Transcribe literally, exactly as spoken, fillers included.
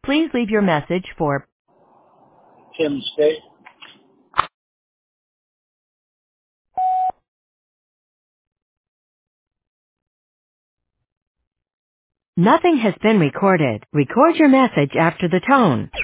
Please leave your message for Tim State. Nothing has been recorded. Record your message after the tone.